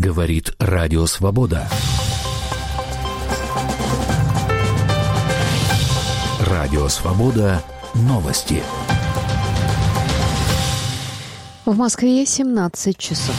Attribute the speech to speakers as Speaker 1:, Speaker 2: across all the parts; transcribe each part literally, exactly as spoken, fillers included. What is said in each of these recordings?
Speaker 1: Говорит Радио Свобода. Радио Свобода. Новости.
Speaker 2: В Москве семнадцать часов.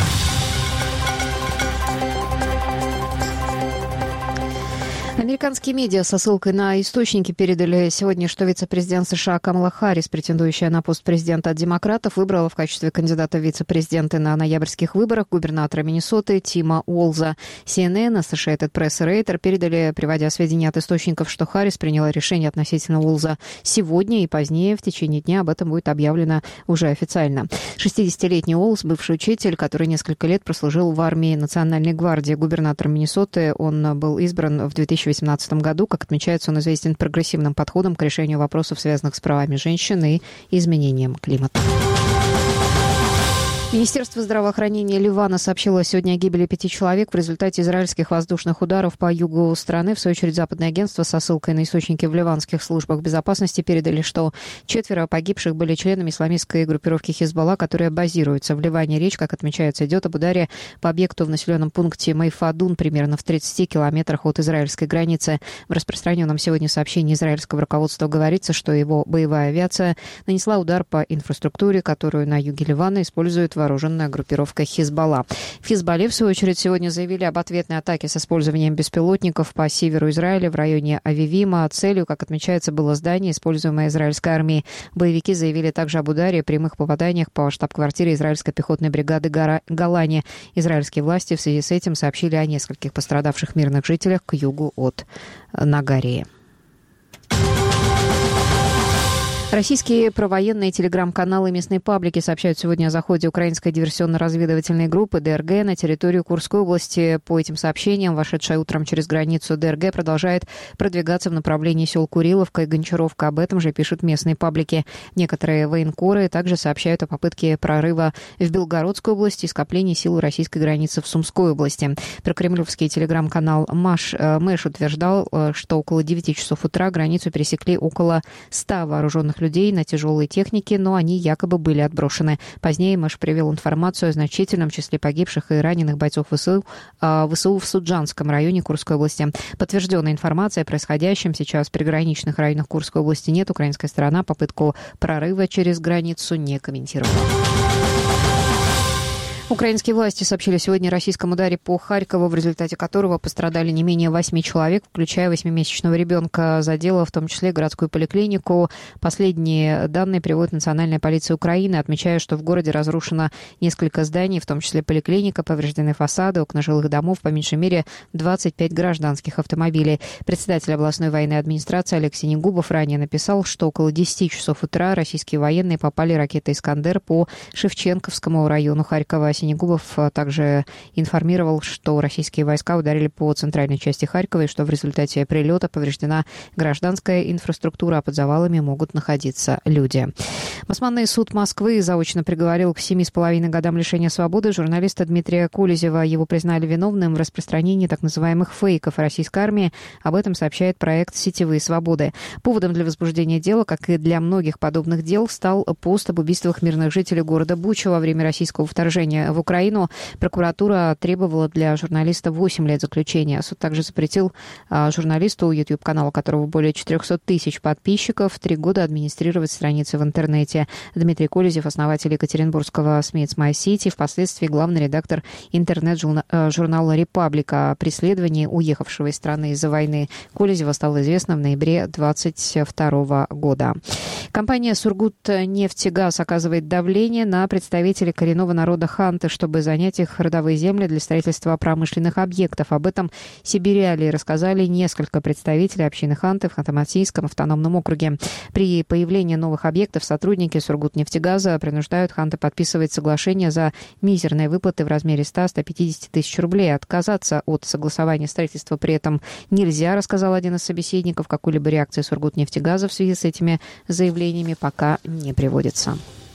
Speaker 2: Американские медиа со ссылкой на источники передали сегодня, что вице-президент США Камала Харрис, претендующая на пост президента от демократов, выбрала в качестве кандидата в вице-президенты на ноябрьских выборах губернатора Миннесоты Тима Уолза. си эн эн, Associated Press и Рейтер передали, приводя сведения от источников, что Харрис приняла решение относительно Уолза сегодня, и позднее в течение дня об этом будет объявлено уже официально. шестидесятилетний Уолз, бывший учитель, который несколько лет прослужил в армии Национальной гвардии губернатором Миннесоты, он был избран в две тысячи восемнадцатом году. Как отмечается, он известен прогрессивным подходом к решению вопросов, связанных с правами женщин и изменением климата. Министерство здравоохранения Ливана сообщило сегодня о гибели пяти человек в результате израильских воздушных ударов по югу страны. В свою очередь, западное агентство со ссылкой на источники в ливанских службах безопасности передали, что четверо погибших были членами исламистской группировки Хизбалла, которая базируется в Ливане. Речь, как отмечается, идет об ударе по объекту в населенном пункте Майфадун, примерно в тридцати километрах от израильской границы. В распространенном сегодня сообщении израильского руководства говорится, что его боевая авиация нанесла удар по инфраструктуре, которую на юге Ливана использует вооруженная группировка Хизбалла. В Хизбалле, в свою очередь, сегодня заявили об ответной атаке с использованием беспилотников по северу Израиля в районе Авивима. Целью, как отмечается, было здание, используемое израильской армией. Боевики заявили также об ударе и прямых попаданиях по штаб-квартире израильской пехотной бригады Голани. Израильские власти в связи с этим сообщили о нескольких пострадавших мирных жителях к югу от Нагарии. Российские провоенные телеграм-каналы и местные паблики сообщают сегодня о заходе украинской диверсионно-разведывательной группы Дэ Эр Гэ на территорию Курской области. По этим сообщениям, вошедшая утром через границу Дэ Эр Гэ продолжает продвигаться в направлении сел Куриловка и Гончаровка. Об этом же пишут местные паблики. Некоторые военкоры также сообщают о попытке прорыва в Белгородскую область и скоплении сил у российской границы в Сумской области. Прокремлевский телеграм-канал Маш, Мэш утверждал, что около девяти часов утра границу пересекли около ста вооруженных людей на тяжелой технике, но они якобы были отброшены. Позднее Мэш привел информацию о значительном числе погибших и раненых бойцов ВСУ, ВСУ в Суджанском районе Курской области. Подтвержденной информации о происходящем сейчас в приграничных районах Курской области нет. Украинская сторона попытку прорыва через границу не комментировала. Украинские власти сообщили сегодня о российском ударе по Харькову, в результате которого пострадали не менее восьми человек, включая восьмимесячного ребенка. Задело в том числе городскую поликлинику. Последние данные приводит Национальная полиция Украины, отмечая, что в городе разрушено несколько зданий, в том числе поликлиника, повреждены фасады, окна жилых домов, по меньшей мере двадцать пять гражданских автомобилей. Председатель областной военной администрации Алексей Негубов ранее написал, что около десяти часов утра российские военные попали ракетой «Искандер» по Шевченковскому району Харькова. Синегубов также информировал, что российские войска ударили по центральной части Харькова и что в результате прилета повреждена гражданская инфраструктура, а под завалами могут находиться люди. Басманный суд Москвы заочно приговорил к семи с половиной годам лишения свободы журналиста Дмитрия Колезева. Его признали виновным в распространении так называемых фейков о российской армии. Об этом сообщает проект «Сетевые свободы». Поводом для возбуждения дела, как и для многих подобных дел, стал пост об убийствах мирных жителей города Буча во время российского вторжения в Украину. Прокуратура требовала для журналиста восемь лет заключения. Суд также запретил а, журналисту, YouTube-канала которого более четырехсот тысяч подписчиков, три года администрировать страницы в интернете. Дмитрий Колезев, основатель екатеринбургского СМИ «It's My City», впоследствии главный редактор интернет-журнала «Репаблика». О преследовании уехавшего из страны из-за войны Колезева стало известно в ноябре двадцать второго года. Компания «Сургутнефтегаз» оказывает давление на представителей коренного народа ханты, чтобы занять их родовые земли для строительства промышленных объектов. Об этом Сибириалии рассказали несколько представителей общины ханты в Ханты-Мансийском автономном округе. При появлении новых объектов сотрудники «Сургутнефтегаза» принуждают ханты подписывать соглашение за мизерные выплаты в размере ста — ста пятидесяти тысяч рублей. Отказаться от согласования строительства при этом нельзя, рассказал один из собеседников. Какой-либо реакции «Сургутнефтегаза» в связи с этими заявлениями пока не приводится.